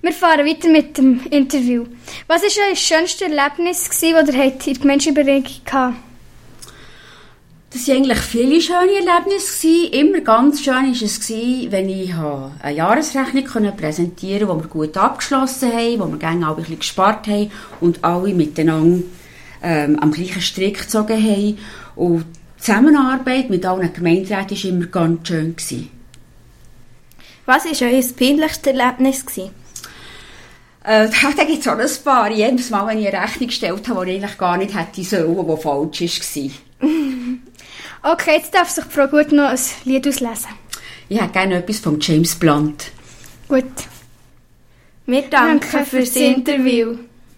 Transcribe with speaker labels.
Speaker 1: Wir fahren weiter mit dem Interview. Was war euer schönstes Erlebnis, das ihr in der Gemeindeüberlegung hattet?
Speaker 2: Das waren eigentlich viele schöne Erlebnisse. Immer ganz schön war es, wenn ich eine Jahresrechnung präsentieren konnte, die wir gut abgeschlossen haben, wo wir gerne alle ein bisschen gespart haben und alle miteinander am gleichen Strick gezogen haben. Und die Zusammenarbeit mit allen Gemeinderäten war immer ganz schön.
Speaker 1: Was war euer peinlichstes Erlebnis?
Speaker 2: Da gibt es auch ein paar. Jedes Mal, wenn ich eine Rechnung gestellt habe, die ich eigentlich gar nicht hätte sollen, die falsch war.
Speaker 1: Okay, jetzt darf sich Frau Gut noch ein Lied auslesen.
Speaker 2: Ich hätte gerne etwas von James Blunt.
Speaker 1: Gut. Wir danken fürs Interview.